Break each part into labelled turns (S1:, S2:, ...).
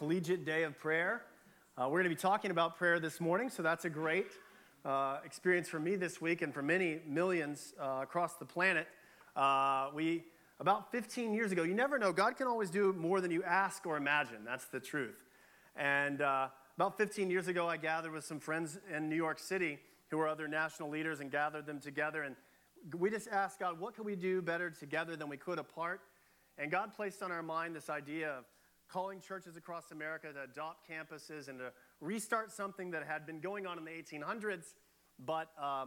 S1: Collegiate Day of Prayer. We're going to be talking about prayer this morning, so that's a great experience for me this week and for many millions across the planet. About 15 years ago, you never know, God can always do more than you ask or imagine. That's the truth. And about 15 years ago, I gathered with some friends in New York City who were other national leaders and gathered them together. And we just asked God, what can we do better together than we could apart? And God placed on our mind this idea of calling churches across America to adopt campuses and to restart something that had been going on in the 1800s, but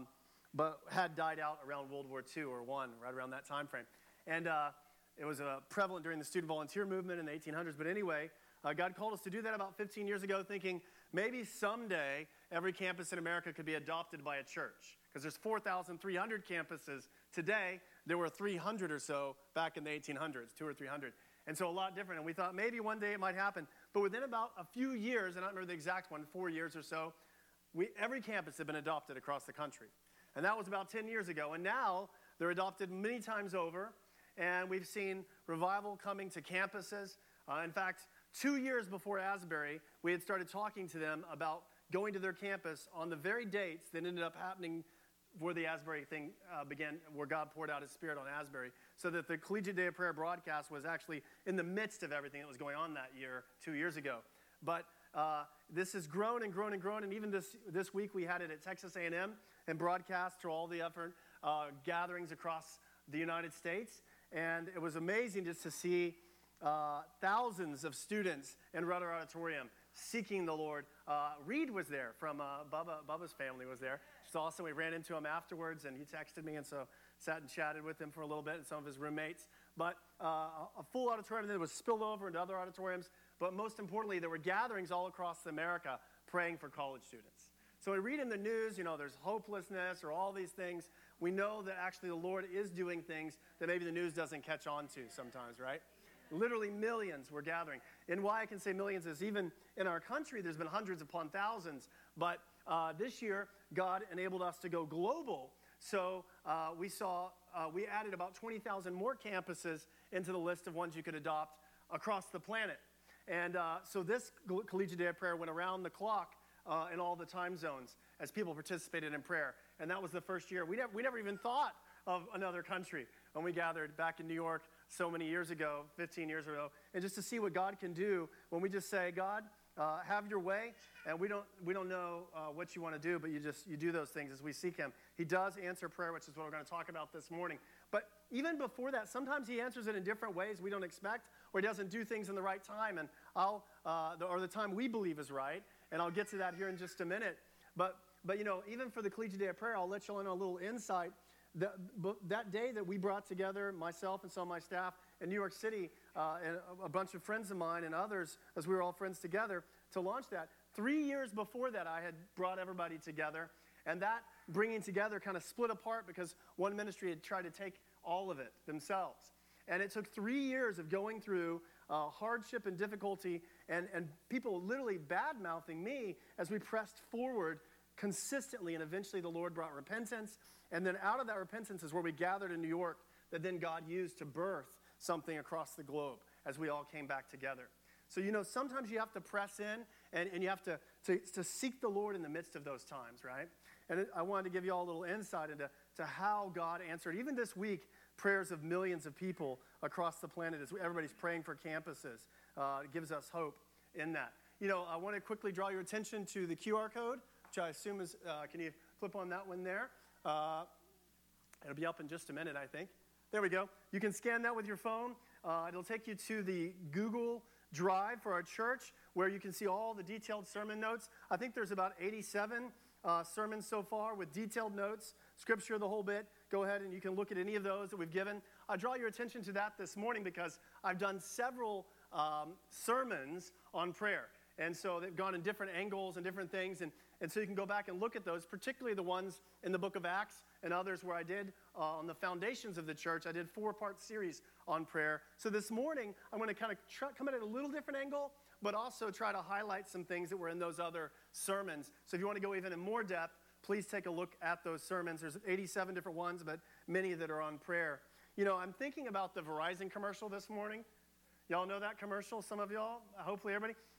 S1: had died out around World War II or I, right around that time frame. And it was prevalent during the student volunteer movement in the 1800s. But anyway, God called us to do that about 15 years ago, thinking maybe someday every campus in America could be adopted by a church. Because there's 4,300 campuses today. There were 300 or so back in the 1800s, 200 or 300. And so a lot different. And we thought maybe one day it might happen. But within about a few years, and I don't remember the exact one, 4 years or so, every campus had been adopted across the country. And that was about 10 years ago. And now they're adopted many times over. And we've seen revival coming to campuses. In fact, 2 years before Asbury, we had started talking to them about going to their campus on the very dates that ended up happening where the Asbury thing began, where God poured out His Spirit on Asbury, so that the Collegiate Day of Prayer broadcast was actually in the midst of everything that was going on that year, 2 years ago. But this has grown and grown and grown, and even this week we had it at Texas A&M and broadcast to all the different gatherings across the United States. And it was amazing just to see thousands of students in Rudder Auditorium seeking the Lord. Reed was there from Bubba's family was there. It's awesome. We ran into him afterwards, and he texted me, and so sat and chatted with him for a little bit, and some of his roommates. But a full auditorium that was spilled over into other auditoriums. But most importantly, there were gatherings all across America praying for college students. So we read in the news, there's hopelessness or all these things. We know that actually the Lord is doing things that maybe the news doesn't catch on to sometimes, right? Literally millions were gathering. And why I can say millions is even in our country, there's been hundreds upon thousands. But this year, God enabled us to go global. So we added about 20,000 more campuses into the list of ones you could adopt across the planet. And so this Collegiate Day of Prayer went around the clock in all the time zones as people participated in prayer. And that was the first year. We never even thought of another country when we gathered back in New York so many years ago, 15 years ago. And just to see what God can do when we just say, God, have your way. And we don't know what you want to do, but you do those things as we seek Him. He does answer prayer, which is what we're going to talk about this morning. But even before that, sometimes He answers it in different ways we don't expect, or He doesn't do things in the right time, and or the time we believe is right. And I'll get to that here in just a minute. But even for the Collegiate Day of Prayer, I'll let you all know a little insight. That day that we brought together, myself and some of my staff in New York City, and a bunch of friends of mine and others, as we were all friends together, to launch that. 3 years before that, I had brought everybody together, and that bringing together kind of split apart because one ministry had tried to take all of it themselves. And it took 3 years of going through hardship and difficulty, and people literally bad-mouthing me as we pressed forward consistently, and eventually the Lord brought repentance. And then out of that repentance is where we gathered in New York that then God used to birth something across the globe as we all came back together. So, sometimes you have to press in and you have to seek the Lord in the midst of those times, right? And I wanted to give you all a little insight into how God answered, even this week, prayers of millions of people across the planet as everybody's praying for campuses. It gives us hope in that. I want to quickly draw your attention to the QR code, which I assume is, can you flip on that one there? It'll be up in just a minute, I think. There we go. You can scan that with your phone. It'll take you to the Google Drive for our church, where you can see all the detailed sermon notes. I think there's about 87 sermons so far with detailed notes, scripture, the whole bit. Go ahead and you can look at any of those that we've given. I draw your attention to that this morning because I've done several sermons on prayer. And so they've gone in different angles and different things. And so you can go back and look at those, particularly the ones in the book of Acts and others where I did on the foundations of the church. I did 4-part series on prayer. So this morning, I'm going to kind of come at it a little different angle, but also try to highlight some things that were in those other sermons. So if you want to go even in more depth, please take a look at those sermons. There's 87 different ones, but many that are on prayer. I'm thinking about the Verizon commercial this morning. Y'all know that commercial, some of y'all? Hopefully everybody.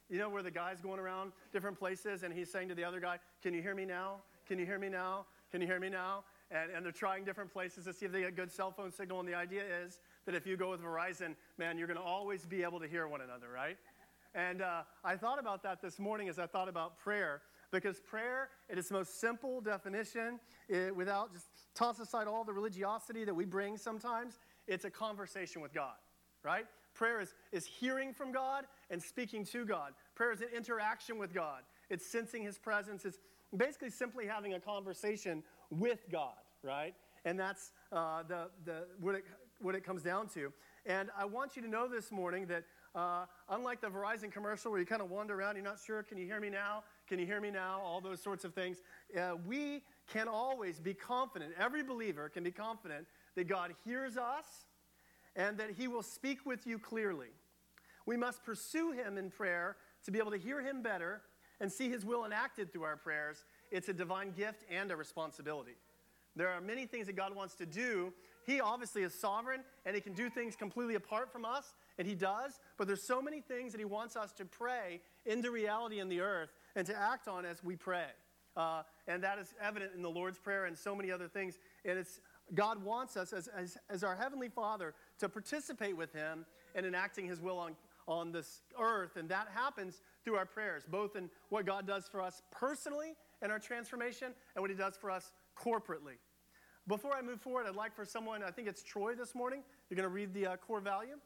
S1: You know where the guy's going around different places and he's saying to the other guy, can you hear me now? Can you hear me now? Can you hear me now? And they're trying different places to see if they get good cell phone signal. And the idea is that if you go with Verizon, man, you're going to always be able to hear one another, right? And I thought about that this morning as I thought about prayer. Because prayer, in its most simple definition, without just toss aside all the religiosity that we bring sometimes, it's a conversation with God, right? Prayer is hearing from God and speaking to God. Prayer is an interaction with God. It's sensing his presence. It's basically simply having a conversation with God, right? And that's what it comes down to. And I want you to know this morning that unlike the Verizon commercial where you kind of wander around, you're not sure, can you hear me now? Can you hear me now? All those sorts of things. We can always be confident. Every believer can be confident that God hears us and that he will speak with you clearly. We must pursue him in prayer to be able to hear him better and see his will enacted through our prayers. It's a divine gift and a responsibility. There are many things that God wants to do. He obviously is sovereign, and he can do things completely apart from us, and he does. But there's so many things that he wants us to pray into reality in the earth and to act on as we pray. And that is evident in the Lord's Prayer and so many other things. And God wants us as our Heavenly Father to participate with him in enacting his will on this earth. And that happens through our prayers, both in what God does for us personally in our transformation and what he does for us corporately. Before I move forward, I'd like for someone, I think it's Troy this morning, you're going to read the core value.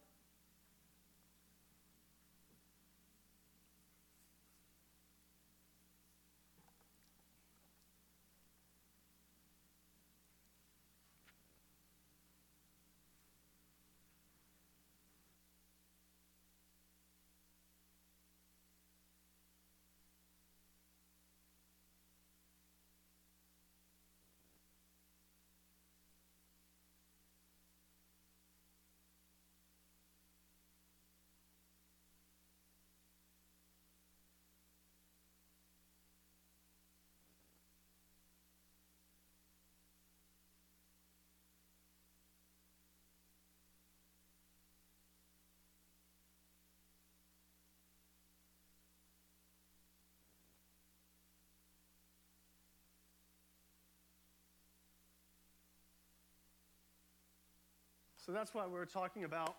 S1: So that's why we're talking about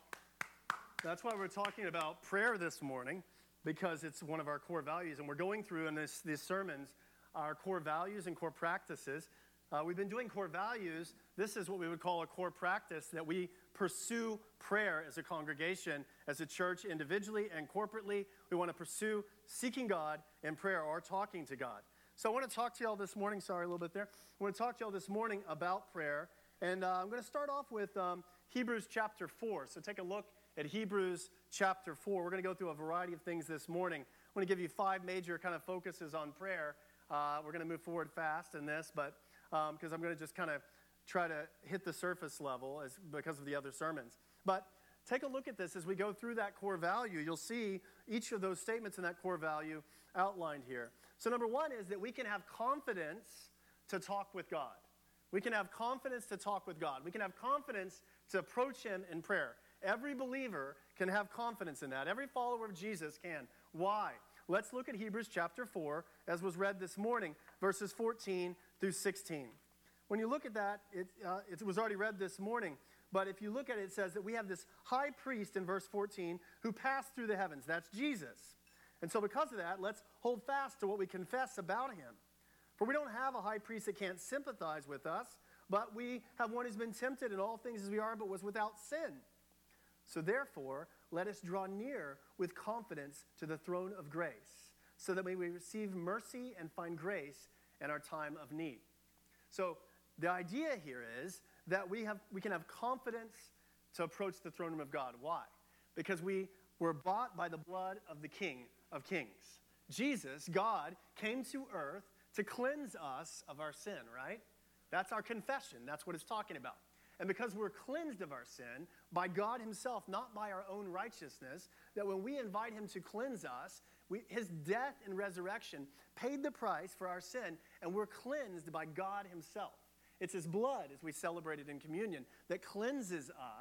S1: prayer this morning, because it's one of our core values. And we're going through in these sermons our core values and core practices. We've been doing core values. This is what we would call a core practice, that we pursue prayer as a congregation, as a church, individually and corporately. We want to pursue seeking God in prayer or talking to God. So I want to talk to y'all this morning. Sorry, a little bit there. I want to talk to y'all this morning about prayer. And I'm going to start off with Hebrews chapter 4. So take a look at Hebrews chapter 4. We're going to go through a variety of things this morning. I'm going to give you 5 major kind of focuses on prayer. We're going to move forward fast in this, but because I'm going to just kind of try to hit the surface level because of the other sermons. But take a look at this as we go through that core value. You'll see each of those statements in that core value outlined here. So number 1 is that we can have confidence to talk with God. We can have confidence to talk with God. We can have confidence to approach him in prayer. Every believer can have confidence in that. Every follower of Jesus can. Why? Let's look at Hebrews chapter 4, as was read this morning, verses 14 through 16. When you look at that, it was already read this morning, but if you look at it, it says that we have this high priest in verse 14 who passed through the heavens. That's Jesus. And so because of that, let's hold fast to what we confess about him. For we don't have a high priest that can't sympathize with us, but we have one who's been tempted in all things as we are, but was without sin. So therefore, let us draw near with confidence to the throne of grace, so that we may receive mercy and find grace in our time of need. So the idea here is that we can have confidence to approach the throne room of God. Why? Because we were bought by the blood of the King of Kings. Jesus, God, came to earth to cleanse us of our sin, right? That's our confession. That's what it's talking about. And because we're cleansed of our sin by God himself, not by our own righteousness, that when we invite him to cleanse us, his death and resurrection paid the price for our sin, and we're cleansed by God himself. It's his blood, as we celebrated in communion, that cleanses us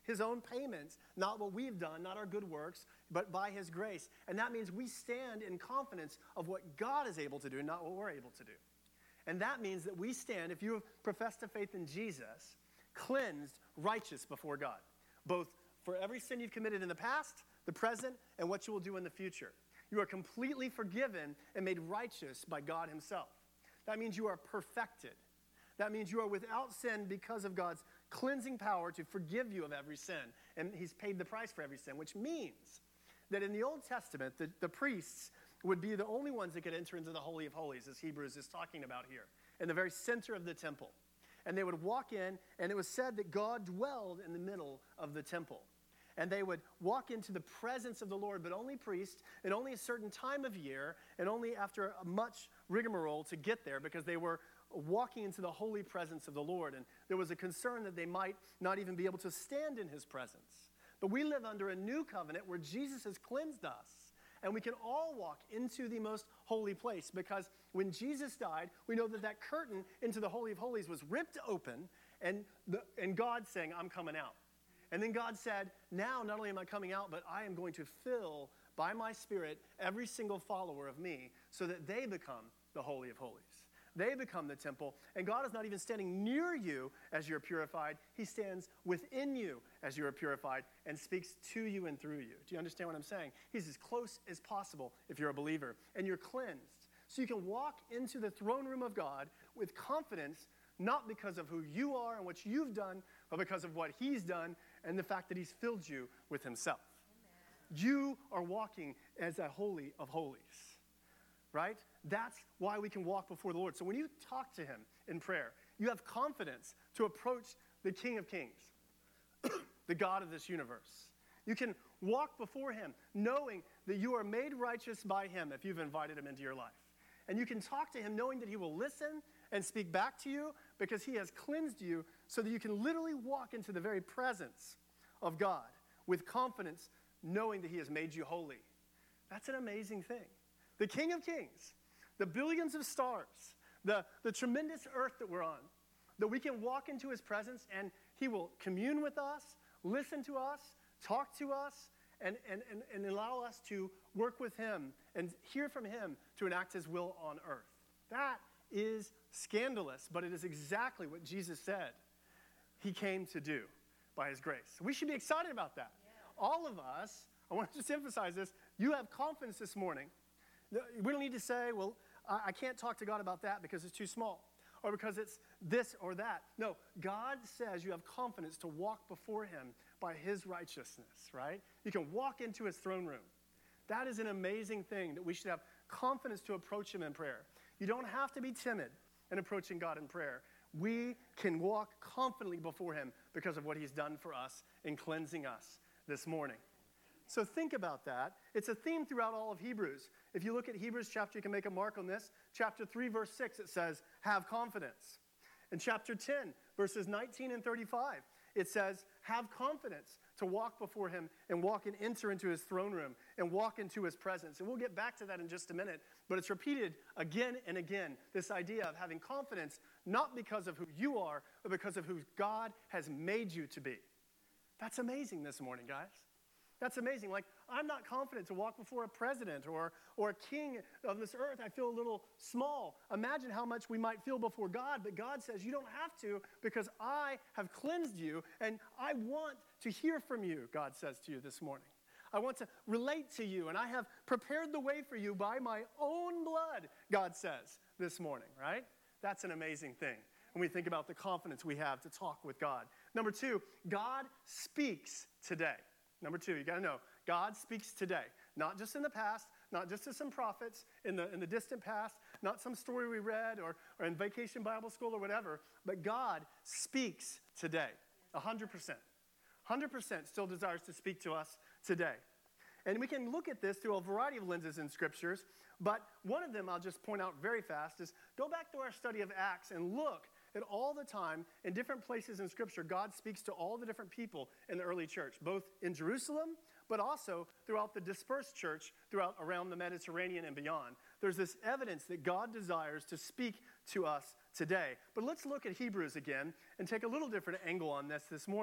S1: his own payments, not what we've done, not our good works, but by his grace. And that means we stand in confidence of what God is able to do, not what we're able to do. And that means that we stand, if you have professed a faith in Jesus, cleansed, righteous before God, both for every sin you've committed in the past, the present, and what you will do in the future. You are completely forgiven and made righteous by God himself. That means you are perfected. That means you are without sin because of God's cleansing power to forgive you of every sin. And he's paid the price for every sin, which means that in the Old Testament, the priests would be the only ones that could enter into the Holy of Holies, as Hebrews is talking about here, in the very center of the temple. And they would walk in, and it was said that God dwelled in the middle of the temple. And they would walk into the presence of the Lord, but only priests, and only a certain time of year, and only after a much rigmarole to get there, because they were walking into the holy presence of the Lord. And there was a concern that they might not even be able to stand in his presence. But we live under a new covenant where Jesus has cleansed us, and we can all walk into the most holy place, because when Jesus died, we know that that curtain into the Holy of Holies was ripped open, and God saying, I'm coming out. And then God said, now not only am I coming out, but I am going to fill by my Spirit every single follower of me so that they become the Holy of Holies. They become the temple. And God is not even standing near you as you're purified. He stands within you as you are purified and speaks to you and through you. Do you understand what I'm saying? He's as close as possible if you're a believer. And you're cleansed. So you can walk into the throne room of God with confidence, not because of who you are and what you've done, but because of what he's done and the fact that he's filled you with himself. Amen. You are walking as a holy of holies, right? That's why we can walk before the Lord. So when you talk to him in prayer, you have confidence to approach the King of Kings, the God of this universe. You can walk before him knowing that you are made righteous by him if you've invited him into your life. And you can talk to him knowing that he will listen and speak back to you because he has cleansed you so that you can literally walk into the very presence of God with confidence, knowing that he has made you holy. That's an amazing thing. The King of Kings, the billions of stars, the tremendous earth that we're on, that we can walk into his presence and he will commune with us, listen to us, talk to us, and allow us to work with him and hear from him to enact his will on earth. That is scandalous, but it is exactly what Jesus said he came to do by his grace. We should be excited about that. Yeah. All of us, I want to just emphasize this, you have confidence this morning. We don't need to say, well, I can't talk to God about that because it's too small, or because it's this or that. No, God says you have confidence to walk before him by his righteousness, right? You can walk into his throne room. That is an amazing thing that we should have confidence to approach him in prayer. You don't have to be timid in approaching God in prayer. We can walk confidently before him because of what he's done for us in cleansing us this morning. So think about that. It's a theme throughout all of Hebrews. If you look at Hebrews chapter, you can make a mark on this. Chapter 3, verse 6, it says, have confidence. In chapter 10, verses 19 and 35, it says, have confidence to walk before him and walk and enter into his throne room and walk into his presence. And we'll get back to that in just a minute, but it's repeated again and again, this idea of having confidence, not because of who you are, but because of who God has made you to be. That's amazing this morning, guys. That's amazing. Like, I'm not confident to walk before a president or a king of this earth. I feel a little small. Imagine how much we might feel before God, but God says you don't have to because I have cleansed you and I want to hear from you, God says to you this morning. I want to relate to you and I have prepared the way for you by my own blood, God says this morning, right? That's an amazing thing when we think about the confidence we have to talk with God. Number 2, God speaks today. Number 2, you got to know, God speaks today, not just in the past, not just to some prophets in the distant past, not some story we read or in vacation Bible school or whatever, but God speaks today, 100%. 100% still desires to speak to us today. And we can look at this through a variety of lenses in scriptures, but one of them I'll just point out very fast is go back to our study of Acts and look at all the time in different places in Scripture, God speaks to all the different people in the early church, both in Jerusalem, but also throughout the dispersed church throughout around the Mediterranean and beyond. There's this evidence that God desires to speak to us today. But let's look at Hebrews again and take a little different angle on this morning.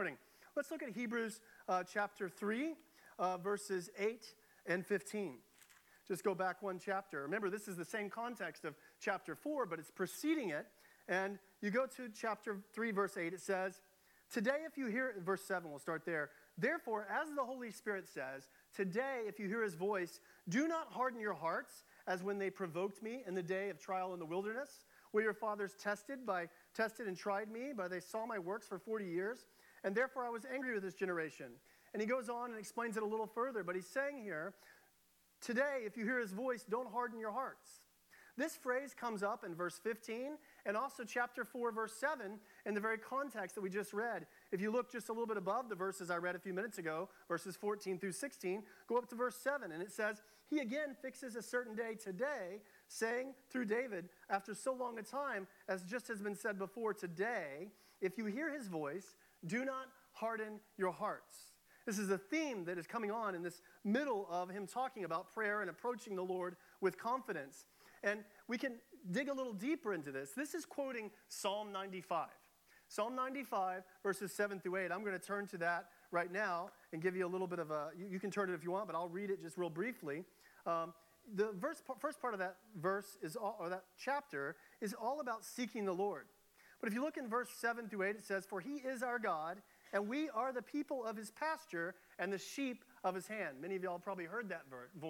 S1: Let's look at Hebrews chapter 3, verses 8 and 15. Just go back one chapter. Remember, this is the same context of chapter 4, but it's preceding it. And you go to chapter 3, verse 8, it says, today if you hear, verse 7, we'll start there. Therefore, as the Holy Spirit says, today if you hear his voice, do not harden your hearts as when they provoked me in the day of trial in the wilderness, where your fathers tested and tried me, but they saw my works for 40 years. And therefore I was angry with this generation. And he goes on and explains it a little further, but he's saying here, today if you hear his voice, don't harden your hearts. This phrase comes up in verse 15 and also chapter 4, verse 7 in the very context that we just read. If you look just a little bit above the verses I read a few minutes ago, verses 14 through 16, go up to verse 7, and it says, he again fixes a certain day today, saying through David, after so long a time, as just has been said before, today, if you hear his voice, do not harden your hearts. This is a theme that is coming on in this middle of him talking about prayer and approaching the Lord with confidence. And we can dig a little deeper into this. This is quoting Psalm 95. Psalm 95, verses 7 through 8. I'm going to turn to that right now and give you a little bit of a, you can turn it if you want, but I'll read it just real briefly. The first part of that verse or that chapter is all about seeking the Lord. But if you look in verse 7 through 8, it says, for he is our God, and we are the people of his pasture and the sheep of his hand. Many of y'all probably heard that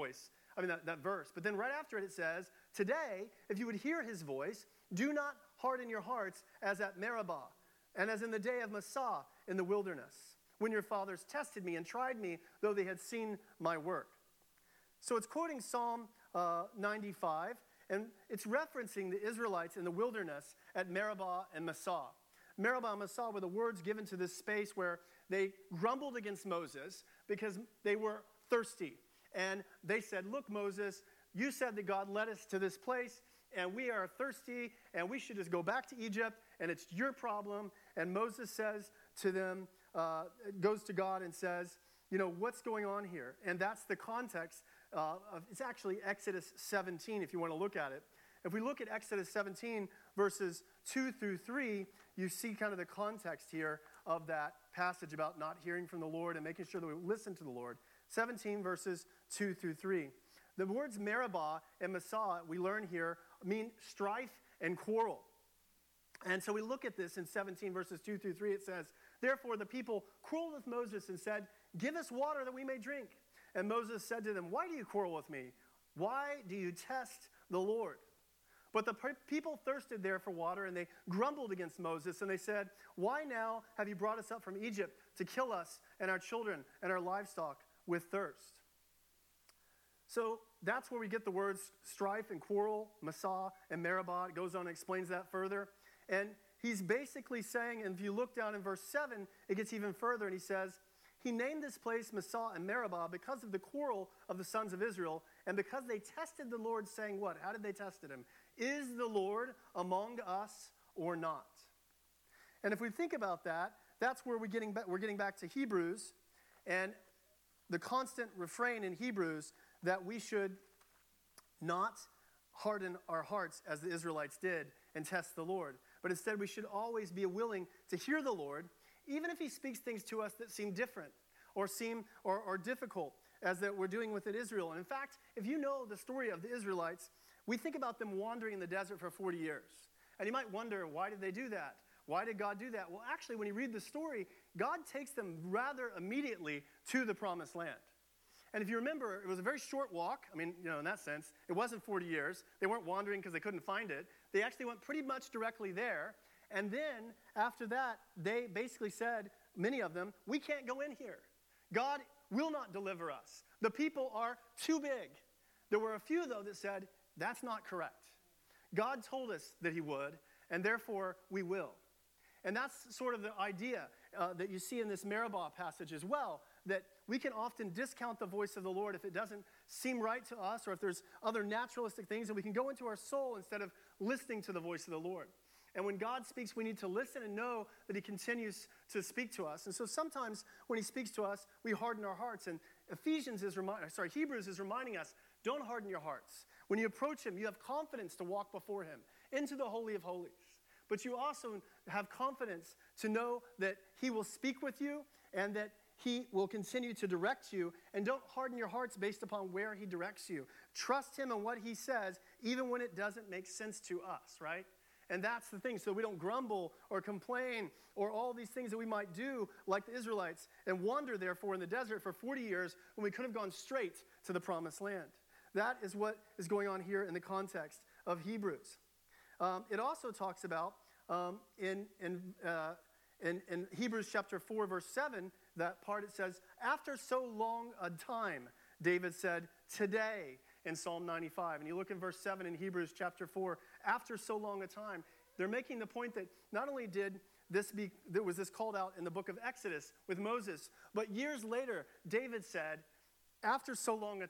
S1: that verse. But then right after it, it says, today, if you would hear his voice, do not harden your hearts as at Meribah, and as in the day of Massah in the wilderness, when your fathers tested me and tried me, though they had seen my work. So it's quoting Psalm 95, and it's referencing the Israelites in the wilderness at Meribah and Massah. Meribah and Massah were the words given to this space where they grumbled against Moses because they were thirsty. And they said, look, Moses, you said that God led us to this place, and we are thirsty, and we should just go back to Egypt, and it's your problem. And Moses says to them, goes to God and says, what's going on here? And that's the context it's actually Exodus 17, if you want to look at it. If we look at Exodus 17, verses 2 through 3, you see kind of the context here of that passage about not hearing from the Lord and making sure that we listen to the Lord. 17 verses 2 through 3. The words Meribah and Massah, we learn here, mean strife and quarrel. And so we look at this in 17 verses 2 through 3. It says, therefore the people quarreled with Moses and said, give us water that we may drink. And Moses said to them, why do you quarrel with me? Why do you test the Lord? But the people thirsted there for water, and they grumbled against Moses, and they said, why now have you brought us up from Egypt to kill us and our children and our livestock with thirst? So that's where we get the words strife and quarrel, Massah and Meribah. It goes on and explains that further. And he's basically saying, and if you look down in verse 7, it gets even further, and he says, he named this place Massah and Meribah because of the quarrel of the sons of Israel, and because they tested the Lord, saying what? How did they test him? Is the Lord among us or not? And if we think about that, that's where we're getting back to Hebrews, and the constant refrain in Hebrews that we should not harden our hearts as the Israelites did and test the Lord, but instead we should always be willing to hear the Lord, even if he speaks things to us that seem different or seem or difficult, as that we're doing with Israel. And in fact, if you know the story of the Israelites, we think about them wandering in the desert for 40 years. And you might wonder, why did they do that? Why did God do that? Well, actually, when you read the story, God takes them rather immediately to the promised land. And if you remember, it was a very short walk. I mean, in that sense, it wasn't 40 years. They weren't wandering because they couldn't find it. They actually went pretty much directly there. And then, after that, they basically said, many of them, we can't go in here. God will not deliver us. The people are too big. There were a few, though, that said, that's not correct. God told us that he would, and therefore we will. And that's sort of the idea that you see in this Meribah passage as well, that we can often discount the voice of the Lord if it doesn't seem right to us, or if there's other naturalistic things, and we can go into our soul instead of listening to the voice of the Lord. And when God speaks, we need to listen and know that he continues to speak to us. And so sometimes when he speaks to us, we harden our hearts. And Hebrews is reminding us, don't harden your hearts. When you approach him, you have confidence to walk before him into the Holy of Holies. But you also have confidence to know that he will speak with you and that he will continue to direct you. And don't harden your hearts based upon where he directs you. Trust him in what he says, even when it doesn't make sense to us, right? And that's the thing. So we don't grumble or complain or all these things that we might do like the Israelites and wander, therefore, in the desert for 40 years when we could have gone straight to the promised land. That is what is going on here in the context of Hebrews. It also talks about in Hebrews chapter 4, verse 7, that part it says, after so long a time, David said, today, in Psalm 95. And you look in verse 7 in Hebrews chapter 4, after so long a time, they're making the point that not only was this called out in the book of Exodus with Moses, but years later, David said, after so long a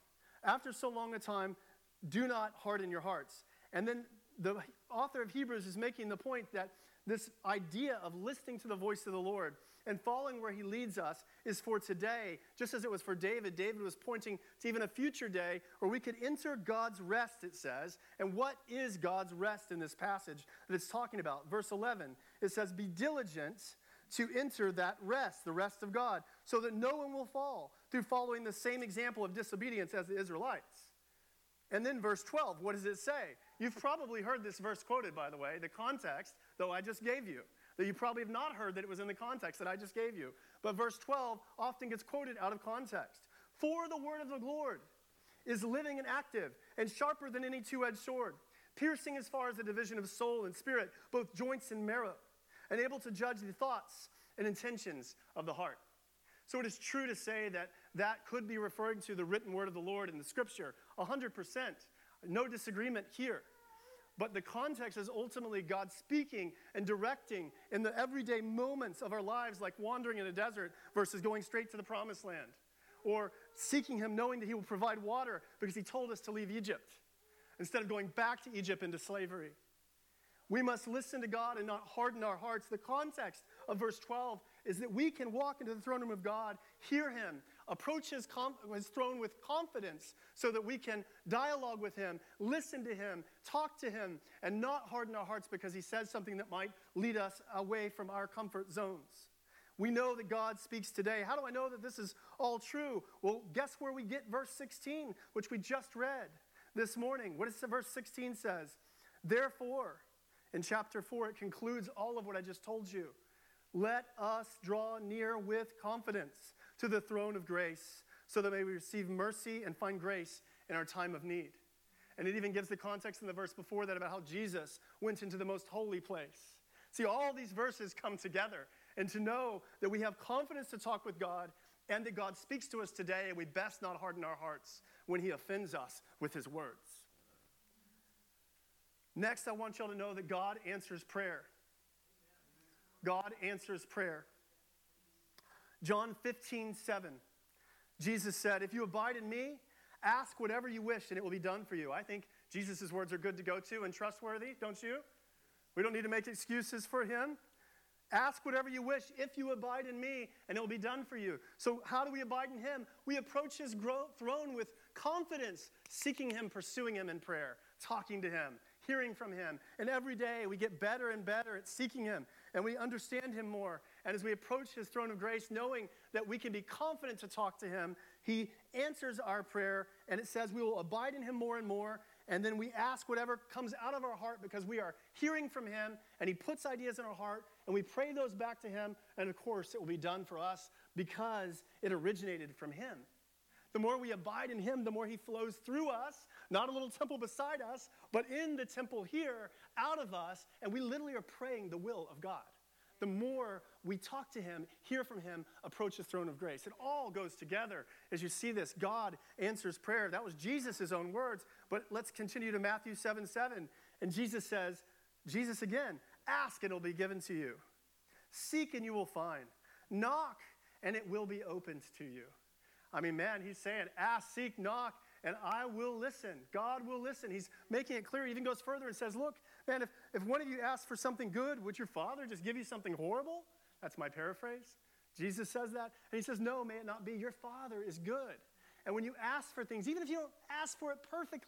S1: time, do not harden your hearts. And then the author of Hebrews is making the point that this idea of listening to the voice of the Lord and following where he leads us is for today, just as it was for David. David was pointing to even a future day where we could enter God's rest, it says. And what is God's rest in this passage that it's talking about? Verse 11, it says, be diligent to enter that rest, the rest of God, so that no one will fall through following the same example of disobedience as the Israelites. And then verse 12, what does it say? You've probably heard this verse quoted, by the way, the context, though I just gave you. That you probably have not heard that it was in the context that I just gave you. But verse 12 often gets quoted out of context. For the word of the Lord is living and active and sharper than any two-edged sword, piercing as far as the division of soul and spirit, both joints and marrow, and able to judge the thoughts and intentions of the heart. So it is true to say that that could be referring to the written word of the Lord in the scripture, 100%. No disagreement here. But the context is ultimately God speaking and directing in the everyday moments of our lives, like wandering in a desert versus going straight to the promised land. Or seeking him knowing that he will provide water because he told us to leave Egypt instead of going back to Egypt into slavery. We must listen to God and not harden our hearts. The context of verse 12 is that we can walk into the throne room of God, hear him, approach his throne with confidence so that we can dialogue with him, listen to him, talk to him, and not harden our hearts because he says something that might lead us away from our comfort zones. We know that God speaks today. How do I know that this is all true? Well, guess where we get verse 16, which we just read this morning. What does verse 16 says? Therefore, in chapter 4, it concludes all of what I just told you. Let us draw near with confidence to the throne of grace so that may we receive mercy and find grace in our time of need. And it even gives the context in the verse before that about how Jesus went into the most holy place. See, all these verses come together. And to know that we have confidence to talk with God and that God speaks to us today, and we best not harden our hearts when he offends us with his words. Next, I want y'all to know that God answers prayer. God answers prayer. John 15:7. Jesus said, if you abide in me, ask whatever you wish and it will be done for you. I think Jesus' words are good to go to and trustworthy, don't you? We don't need to make excuses for him. Ask whatever you wish if you abide in me and it will be done for you. So how do we abide in him? We approach his throne with confidence, seeking him, pursuing him in prayer, talking to him, hearing from him. And every day we get better and better at seeking him and we understand him more. And as we approach his throne of grace, knowing that we can be confident to talk to him, he answers our prayer and it says we will abide in him more and more. And then we ask whatever comes out of our heart because we are hearing from him and he puts ideas in our heart and we pray those back to him. And of course, it will be done for us because it originated from him. The more we abide in him, the more he flows through us, not a little temple beside us, but in the temple here, out of us, and we literally are praying the will of God. The more we talk to him, hear from him, approach the throne of grace. It all goes together as you see this. God answers prayer. That was Jesus' own words, but let's continue to Matthew 7:7. And Jesus says, Jesus again, ask and it will be given to you. Seek and you will find. Knock and it will be opened to you. I mean, man, he's saying, ask, seek, knock, and I will listen. God will listen. He's making it clear. He even goes further and says, look, man, if one of you asks for something good, would your father just give you something horrible? That's my paraphrase. Jesus says that. And he says, no, may it not be. Your father is good. And when you ask for things, even if you don't ask for it perfectly,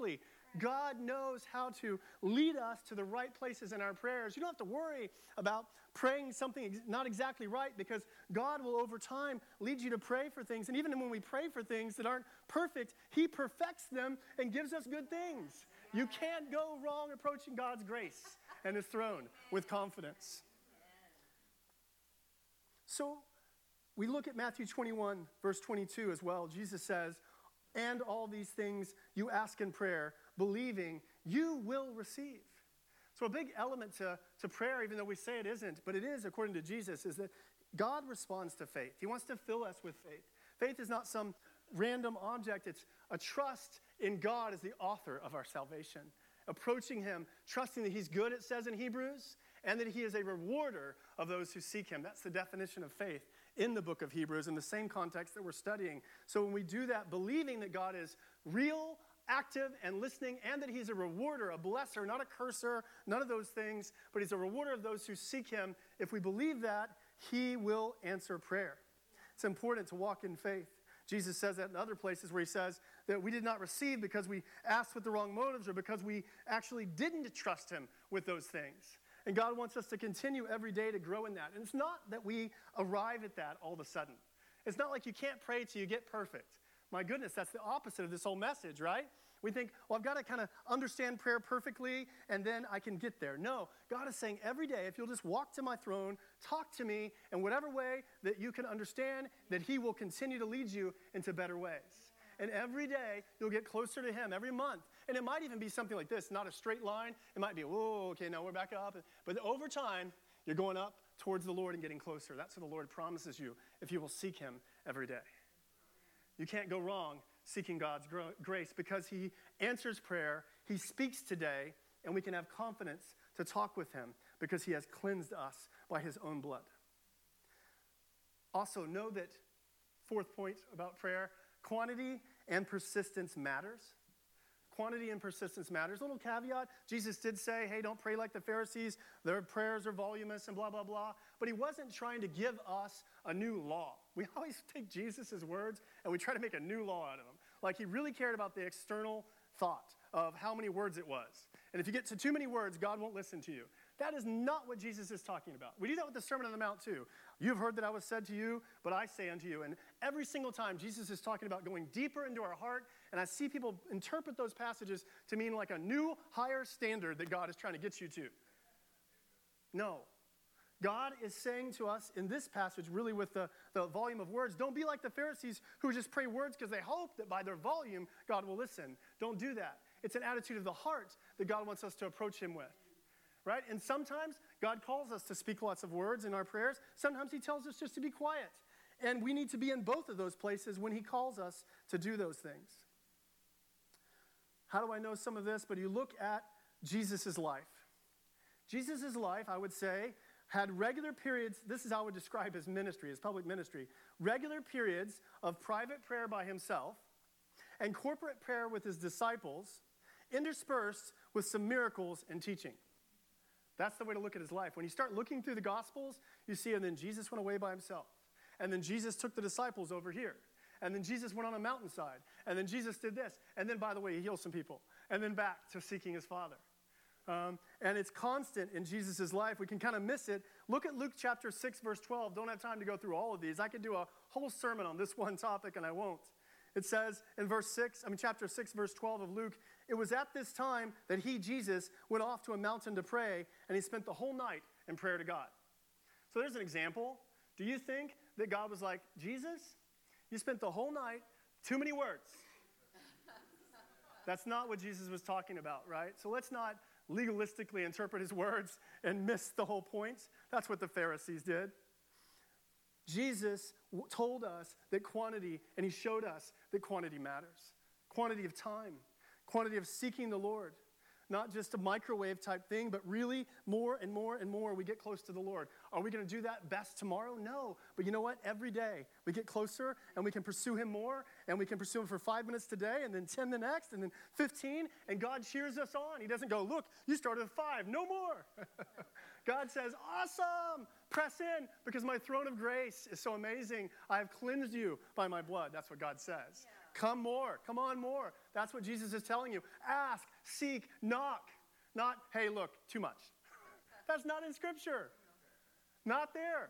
S1: God knows how to lead us to the right places in our prayers. You don't have to worry about praying something not exactly right, because God will over time lead you to pray for things. And even when we pray for things that aren't perfect, he perfects them and gives us good things. You can't go wrong approaching God's grace and his throne with confidence. So we look at Matthew 21, verse 22 as well. Jesus says, and all these things you ask in prayer, believing you will receive. So a big element to prayer, even though we say it isn't, but it is according to Jesus, is that God responds to faith. He wants to fill us with faith. Faith is not some random object. It's a trust in God as the author of our salvation. Approaching him, trusting that he's good, it says in Hebrews, and that he is a rewarder of those who seek him. That's the definition of faith in the book of Hebrews, in the same context that we're studying. So when we do that, believing that God is real, active, and listening, and that he's a rewarder, a blesser, not a curser, none of those things, but he's a rewarder of those who seek him. If we believe that, he will answer prayer. It's important to walk in faith. Jesus says that in other places where he says that we did not receive because we asked with the wrong motives or because we actually didn't trust him with those things. And God wants us to continue every day to grow in that. And it's not that we arrive at that all of a sudden. It's not like you can't pray till you get perfect. My goodness, that's the opposite of this whole message, right? We think, well, I've got to kind of understand prayer perfectly, and then I can get there. No, God is saying every day, if you'll just walk to my throne, talk to me in whatever way that you can understand, that he will continue to lead you into better ways. And every day, you'll get closer to him every month. And it might even be something like this, not a straight line. It might be, whoa, okay, now we're back up. But over time, you're going up towards the Lord and getting closer. That's what the Lord promises you if you will seek him every day. You can't go wrong seeking God's grace because he answers prayer, he speaks today, and we can have confidence to talk with him because he has cleansed us by his own blood. Also, know that, fourth point about prayer, quantity and persistence matters. Quantity and persistence matters. A little caveat, Jesus did say, hey, don't pray like the Pharisees. Their prayers are voluminous and blah, blah, blah. But he wasn't trying to give us a new law. We always take Jesus' words and we try to make a new law out of them. Like he really cared about the external thought of how many words it was. And if you get to too many words, God won't listen to you. That is not what Jesus is talking about. We do that with the Sermon on the Mount too. You've heard that I was said to you, but I say unto you. And every single time, Jesus is talking about going deeper into our heart. And I see people interpret those passages to mean like a new, higher standard that God is trying to get you to. No. God is saying to us in this passage, really with the volume of words, don't be like the Pharisees who just pray words because they hope that by their volume, God will listen. Don't do that. It's an attitude of the heart that God wants us to approach him with. Right? And sometimes God calls us to speak lots of words in our prayers. Sometimes he tells us just to be quiet. And we need to be in both of those places when he calls us to do those things. How do I know some of this? But you look at Jesus' life. Jesus' life, I would say, had regular periods. This is how I would describe his ministry, his public ministry. Regular periods of private prayer by himself and corporate prayer with his disciples, interspersed with some miracles and teaching. That's the way to look at his life. When you start looking through the Gospels, you see, and then Jesus went away by himself. And then Jesus took the disciples over here. And then Jesus went on a mountainside. And then Jesus did this. And then, by the way, he healed some people. And then back to seeking his Father. And it's constant in Jesus' life. We can kind of miss it. Look at Luke chapter 6, verse 12. Don't have time to go through all of these. I could do a whole sermon on this one topic, and I won't. It says in chapter 6, verse 12 of Luke, it was at this time that he, Jesus, went off to a mountain to pray, and he spent the whole night in prayer to God. So there's an example. Do you think that God was like, Jesus, you spent the whole night, too many words? That's not what Jesus was talking about, right? So let's not legalistically interpret his words and miss the whole point. That's what the Pharisees did. Jesus told us that quantity, and he showed us that quantity matters. Quantity of time, quantity of seeking the Lord. Not just a microwave type thing, but really more and more and more we get close to the Lord. Are we going to do that best tomorrow? No. But you know what? Every day we get closer and we can pursue him more, and we can pursue him for 5 minutes today and then 10 the next and then 15, and God cheers us on. He doesn't go, look, you started at 5, no more. God says, awesome, press in because my throne of grace is so amazing. I have cleansed you by my blood. That's what God says. Yeah. Come more. Come on more. That's what Jesus is telling you. Ask, seek, knock. Not, hey, look, too much. That's not in Scripture. Not there.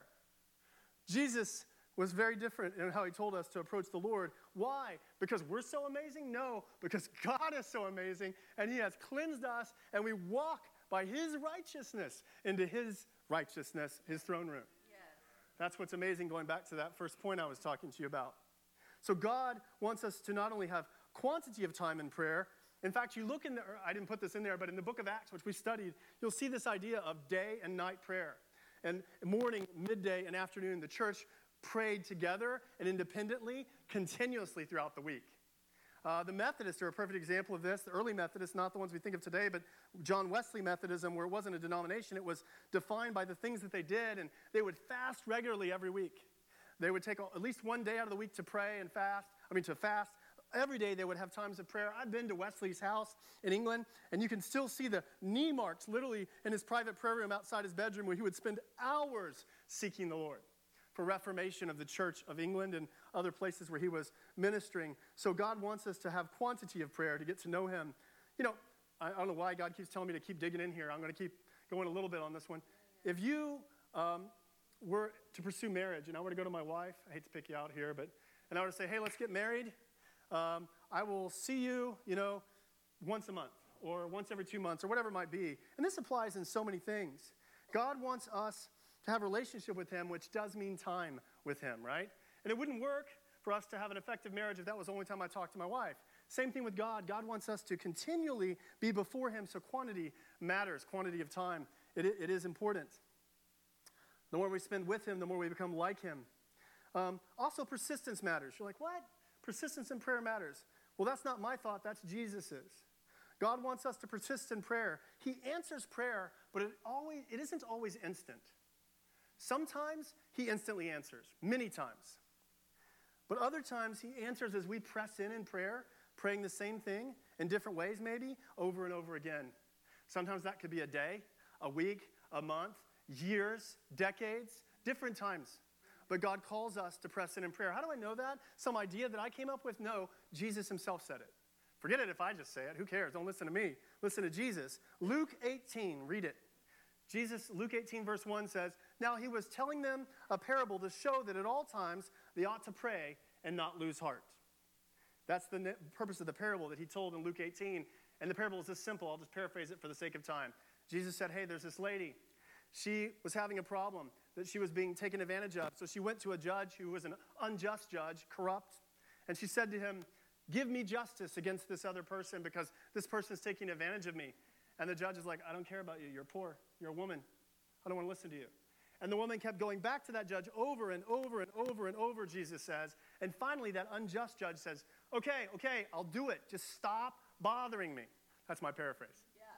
S1: Jesus was very different in how he told us to approach the Lord. Why? Because we're so amazing? No, because God is so amazing, and he has cleansed us, and we walk by his righteousness into his righteousness, his throne room. Yes. That's what's amazing, going back to that first point I was talking to you about. So God wants us to not only have quantity of time in prayer. In fact, you look in the, I didn't put this in there, but in the book of Acts, which we studied, you'll see this idea of day and night prayer. And morning, midday, and afternoon, the church prayed together and independently, continuously throughout the week. The Methodists are a perfect example of this. The early Methodists, not the ones we think of today, but John Wesley Methodism, where it wasn't a denomination, it was defined by the things that they did, and they would fast regularly every week. They would take at least one day out of the week to pray and fast. To fast. Every day they would have times of prayer. I've been to Wesley's house in England, and you can still see the knee marks literally in his private prayer room outside his bedroom, where he would spend hours seeking the Lord for reformation of the Church of England and other places where he was ministering. So God wants us to have quantity of prayer to get to know him. I don't know why God keeps telling me to keep digging in here. I'm going to keep going a little bit on this one. If you were to pursue marriage, and I were to go to my wife, I hate to pick you out here, and I were to say, hey, let's get married. I will see you, once a month or once every 2 months or whatever it might be. And this applies in so many things. God wants us to have a relationship with him, which does mean time with him, right? And it wouldn't work for us to have an effective marriage if that was the only time I talked to my wife. Same thing with God. God wants us to continually be before him, so quantity matters, quantity of time. It is important. The more we spend with him, the more we become like him. Also, persistence matters. You're like, what? Persistence in prayer matters. Well, that's not my thought. That's Jesus's. God wants us to persist in prayer. He answers prayer, but it isn't always instant. Sometimes he instantly answers, many times. But other times he answers as we press in prayer, praying the same thing in different ways maybe, over and over again. Sometimes that could be a day, a week, a month, years, decades, different times. But God calls us to press in prayer. How do I know that? Some idea that I came up with? No, Jesus himself said it. Forget it if I just say it. Who cares? Don't listen to me. Listen to Jesus. Luke 18, read it. Luke 18, verse 1 says, now he was telling them a parable to show that at all times they ought to pray and not lose heart. That's the purpose of the parable that he told in Luke 18. And the parable is this simple. I'll just paraphrase it for the sake of time. Jesus said, hey, there's this lady. She was having a problem that she was being taken advantage of. So she went to a judge who was an unjust judge, corrupt. And she said to him, give me justice against this other person because this person is taking advantage of me. And the judge is like, I don't care about you. You're poor. You're a woman. I don't want to listen to you. And the woman kept going back to that judge over and over and over and over, Jesus says. And finally, that unjust judge says, okay, I'll do it. Just stop bothering me. That's my paraphrase.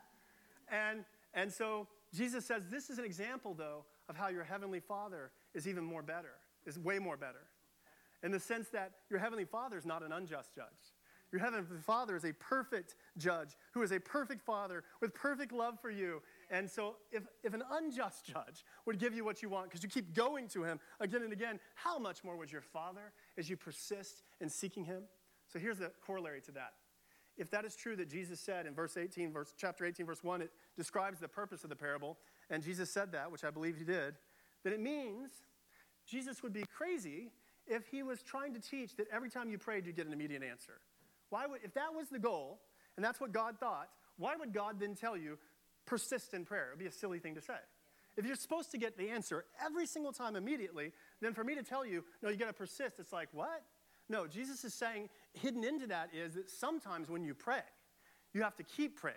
S1: Yeah. And so Jesus says, this is an example, though, of how your heavenly Father is even more better, is way more better. In the sense that your heavenly Father is not an unjust judge. Your heavenly Father is a perfect judge who is a perfect Father with perfect love for you. And so if an unjust judge would give you what you want because you keep going to him again and again, how much more would your Father as you persist in seeking him? So here's the corollary to that. If that is true that Jesus said in chapter 18, verse 1, it describes the purpose of the parable, and Jesus said that, which I believe he did, then it means Jesus would be crazy if he was trying to teach that every time you prayed, you'd get an immediate answer. If that was the goal, and that's what God thought, why would God then tell you, persist in prayer? It would be a silly thing to say. If you're supposed to get the answer every single time immediately, then for me to tell you, no, you got to persist, it's like, what? No, Jesus is saying, hidden into that is that sometimes when you pray, you have to keep praying,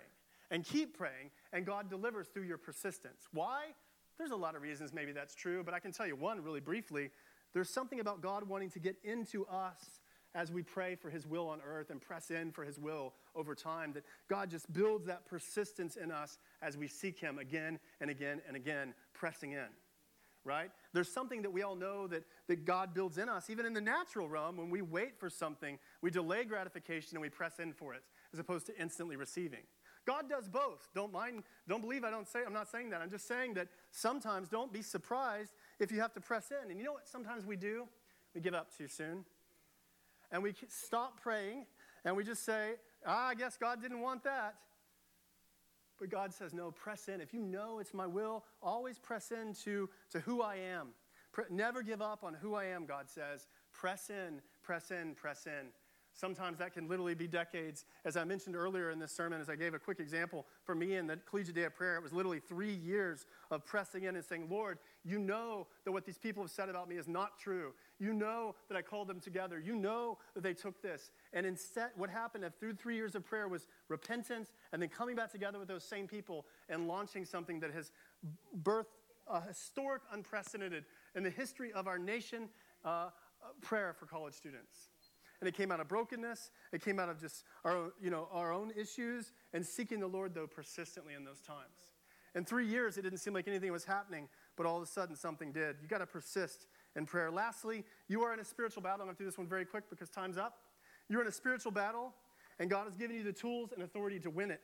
S1: and God delivers through your persistence. Why? There's a lot of reasons maybe that's true, but I can tell you one really briefly. There's something about God wanting to get into us as we pray for his will on earth and press in for his will over time, that God just builds that persistence in us as we seek him again and again and again, pressing in, right? There's something that we all know that God builds in us, even in the natural realm. When we wait for something, we delay gratification and we press in for it, as opposed to instantly receiving. God does both. Don't believe I'm not saying that. I'm just saying that sometimes don't be surprised if you have to press in. And you know what sometimes we do? We give up too soon. and we stop praying, and we just say, I guess God didn't want that. But God says, no, press in. If you know it's my will, always press into who I am. Never give up on who I am, God says. Press in, press in, press in. Sometimes that can literally be decades. As I mentioned earlier in this sermon, as I gave a quick example, for me in the Collegiate Day of Prayer, it was literally 3 years of pressing in and saying, Lord, you know that what these people have said about me is not true. You know that I called them together. You know that they took this. And instead, what happened through 3 years of prayer was repentance and then coming back together with those same people and launching something that has birthed a historic, unprecedented, in the history of our nation, prayer for college students. And it came out of brokenness. It came out of just our own issues and seeking the Lord, though, persistently in those times. In 3 years, it didn't seem like anything was happening, but all of a sudden something did. You got to persist in prayer. Lastly, you are in a spiritual battle. I'm going to do this one very quick because time's up. You're in a spiritual battle, and God has given you the tools and authority to win it.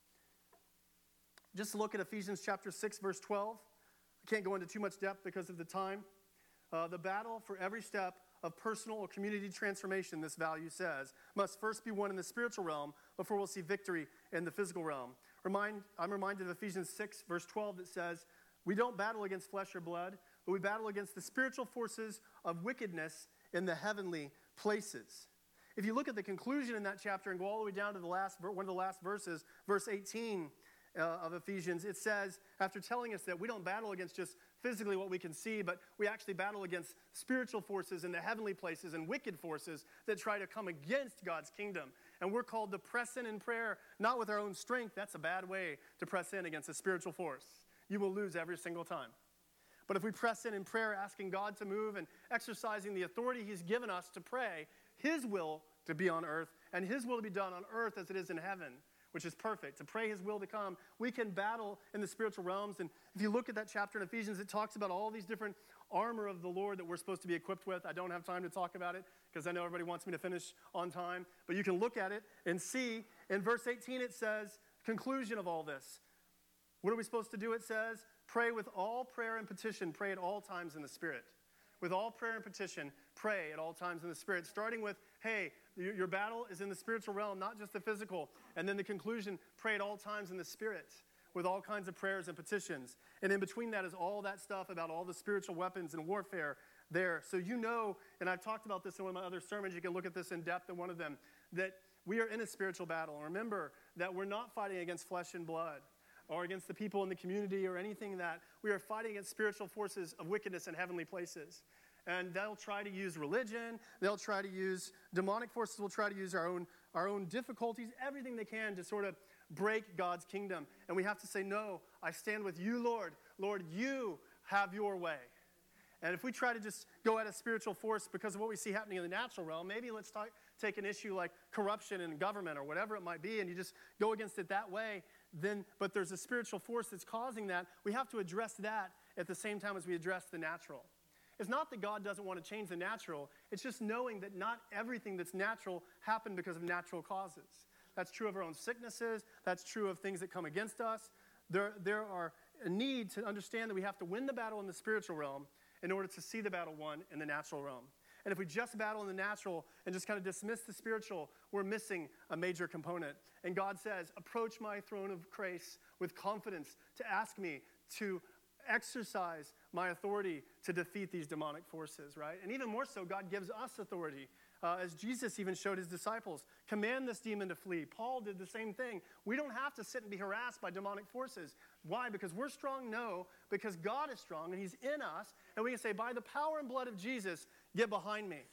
S1: Just look at Ephesians chapter 6, verse 12. I can't go into too much depth because of the time. The battle for every step of personal or community transformation, this value says, must first be won in the spiritual realm before we'll see victory in the physical realm. I'm reminded of Ephesians 6, verse 12 that says, we don't battle against flesh or blood, but we battle against the spiritual forces of wickedness in the heavenly places. If you look at the conclusion in that chapter and go all the way down to one of the last verses, verse 18 of Ephesians, it says, after telling us that we don't battle against just physically what we can see, but we actually battle against spiritual forces in the heavenly places and wicked forces that try to come against God's kingdom. And we're called to press in prayer, not with our own strength. That's a bad way to press in against a spiritual force. You will lose every single time. But if we press in prayer, asking God to move and exercising the authority he's given us to pray, his will to be on earth and his will to be done on earth as it is in heaven, which is perfect, to pray his will to come, we can battle in the spiritual realms. And if you look at that chapter in Ephesians, it talks about all these different armor of the Lord that we're supposed to be equipped with. I don't have time to talk about it because I know everybody wants me to finish on time. But you can look at it and see. In verse 18 it says, conclusion of all this. What are we supposed to do? It says, pray with all prayer and petition. Pray at all times in the Spirit. With all prayer and petition, pray at all times in the Spirit. Starting with, hey, your battle is in the spiritual realm, not just the physical. And then the conclusion, pray at all times in the Spirit with all kinds of prayers and petitions. And in between that is all that stuff about all the spiritual weapons and warfare there. So you know, and I've talked about this in one of my other sermons, you can look at this in depth in one of them, that we are in a spiritual battle. And remember that we're not fighting against flesh and blood or against the people in the community or anything that. We are fighting against spiritual forces of wickedness in heavenly places. And they'll try to use religion. They'll try to use demonic forces. Will try to use our own difficulties, everything they can to sort of break God's kingdom. And we have to say, no, I stand with you, Lord. Lord, you have your way. And if we try to just go at a spiritual force because of what we see happening in the natural realm, maybe let's take an issue like corruption in government or whatever it might be, and you just go against it that way, but there's a spiritual force that's causing that. We have to address that at the same time as we address the natural. It's not that God doesn't want to change the natural. It's just knowing that not everything that's natural happened because of natural causes. That's true of our own sicknesses. That's true of things that come against us. There are a need to understand that we have to win the battle in the spiritual realm in order to see the battle won in the natural realm. And if we just battle in the natural and just kind of dismiss the spiritual, we're missing a major component. And God says, approach my throne of grace with confidence to ask me to exercise my authority to defeat these demonic forces, right? And even more so, God gives us authority. As Jesus even showed his disciples, command this demon to flee. Paul did the same thing. We don't have to sit and be harassed by demonic forces. Why? Because we're strong? No, because God is strong and he's in us. And we can say, by the power and blood of Jesus, get behind me.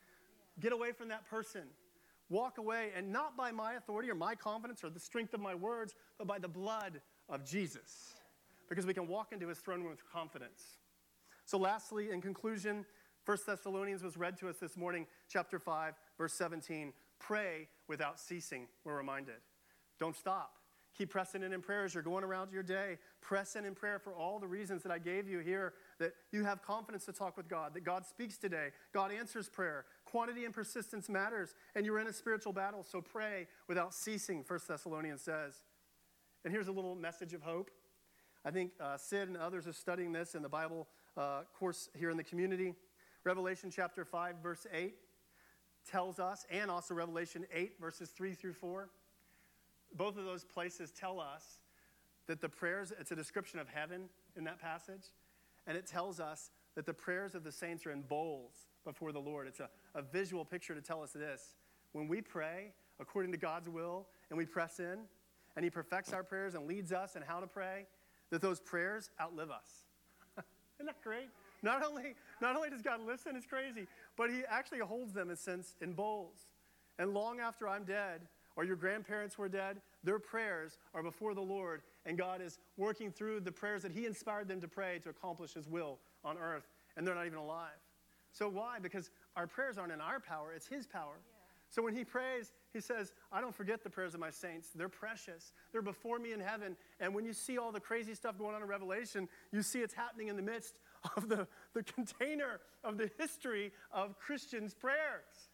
S1: Get away from that person. Walk away, and not by my authority or my confidence or the strength of my words, but by the blood of Jesus. Because we can walk into his throne room with confidence. So lastly, in conclusion, 1 Thessalonians was read to us this morning, chapter 5, verse 17. Pray without ceasing, we're reminded. Don't stop. Keep pressing in prayer as you're going around your day. Press in prayer for all the reasons that I gave you here, that you have confidence to talk with God, that God speaks today. God answers prayer. Quantity and persistence matters, and you're in a spiritual battle, so pray without ceasing, 1 Thessalonians says. And here's a little message of hope. I think Sid and others are studying this in the Bible course here in the community. Revelation chapter 5, verse 8. tells us, and also Revelation 8, verses 3 through 4, both of those places tell us that the prayers, it's a description of heaven in that passage, and it tells us that the prayers of the saints are in bowls before the Lord. It's a visual picture to tell us this. When we pray according to God's will and we press in, and he perfects our prayers and leads us in how to pray, that those prayers outlive us. Isn't that great? Not only does God listen, it's crazy, but he actually holds them in bowls. And long after I'm dead, or your grandparents were dead, their prayers are before the Lord, and God is working through the prayers that he inspired them to pray to accomplish his will on earth, and they're not even alive. So why? Because our prayers aren't in our power, it's his power. Yeah. So when he prays, he says, I don't forget the prayers of my saints. They're precious. They're before me in heaven. And when you see all the crazy stuff going on in Revelation, you see it's happening in the midst of the container of the history of Christians' prayers.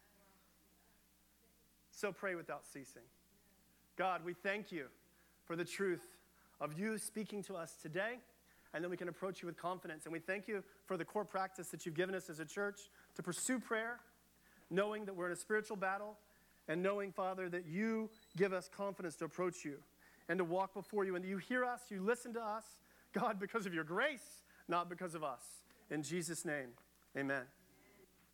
S1: So pray without ceasing. God, we thank you for the truth of you speaking to us today, and then we can approach you with confidence. And we thank you for the core practice that you've given us as a church to pursue prayer, knowing that we're in a spiritual battle, and knowing, Father, that you give us confidence to approach you and to walk before you, and that you hear us, you listen to us, God, because of your grace, not because of us. In Jesus' name, amen.